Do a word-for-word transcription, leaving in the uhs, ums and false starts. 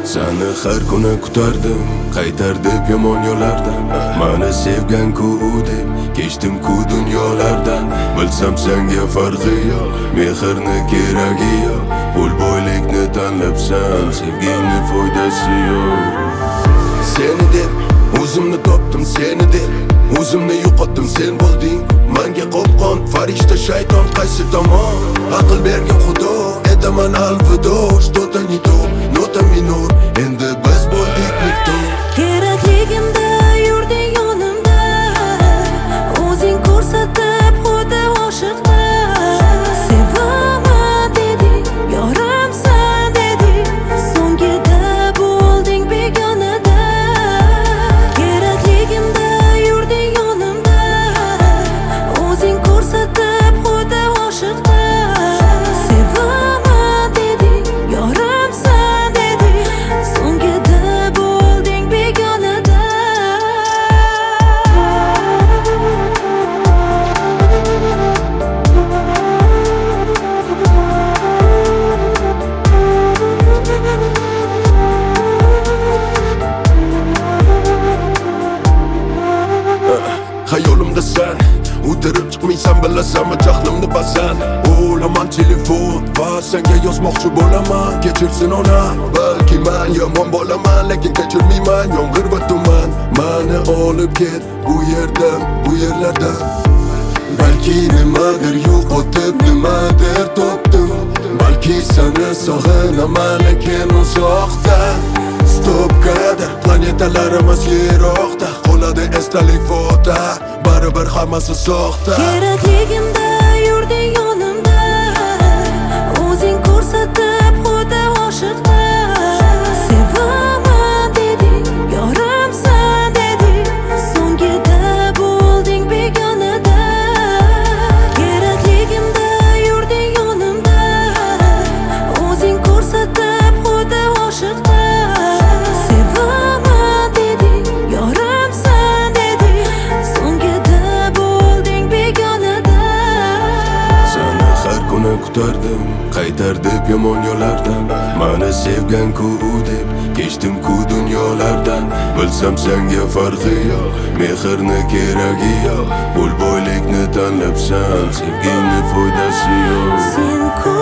Seni har kuni kutardim, qaytar deb yomon yo'lardan. Meni sevgan-ku deb kechdim-ku dunyolardan. Bilsam senga farqi yo'q, mehrni keragi yo'q. Pul boylikni tanlabsan, sevgingni foydasi yo'q. Seni deb o'zimni topdim, seni deb o'zimni yo'qotdim, sen bo'lding menga qopqon. Farishta shayton qaysi tomon? Aql bergan Xudo, etaman alvido. Что-то не то, нота minor. Endi biz bo'ldik nikto. Kerakligimda yurding yonimda, o'zing ko'rsatib xuddi oshiqdan. Sevaman deding, yorimsan deding, so'ngida bo'lding begonada. Kerakligimda yurding yonimda, o'zing ko'rsatib xuddi oshiqdan. Sevaman deding, yorimsan deding, so'ngida bo'lding begonada. Hayolimda sen o'tirib chiqmaysan, bilasanmi jahlimni basan. O'laman telefon va senga yozmoqchi bo'laman. Kechirsin onam, balki men yomon bo'laman, lekin kechirmayman yomg'ir va tuman. Meni olib ket bu yerdan, bu yerlardan. Balki nimadir yo'qotib, nimadir topdim. Balki seni sog'inaman, lekin uzoqdan. Stopkada planetalarimiz yiroqda, qoladi esdalik fota, baribir hammasi soxta. Kerakligimda yurding yonimda, o'zing ko'rsatib xuddi oshiqdan. Sevaman deding, yorimsan deding, so'ngida bo'lding begonada. Kerakligimda yurding yonimda, o'zing ko'rsatib xuddi oshiqdan. Sevaman deding, yorimsan deding, so'ngida bo'lding begonada. Seni har kuni kutardim, qaytar deb yomon yo'lardan. Meni sevgan-ku deb kechdim-ku dunyolardan. Bilsam senga farqi yo'q, mehrni keragi yo'q. Pul boylikni tanlabsan, sevgingni foydasi yo'q. Sen